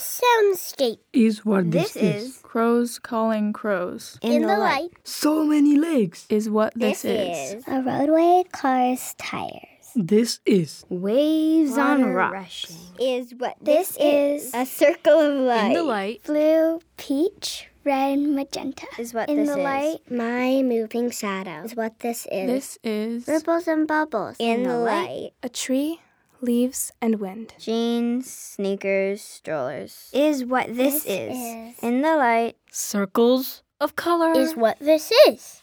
This soundscape is what this is. Crows calling crows in the light So many legs is what this is. a roadway, cars, tires. This is Waves on Water rocks rushing is what this is. A circle of light. In the light Blue, peach, red, magenta is what in this the is. light. My moving shadow is what this is. this is Ripples and bubbles In the light. A tree, leaves, and wind. Jeans, sneakers, strollers is what this is. is. In the light. circles of color Is what this is.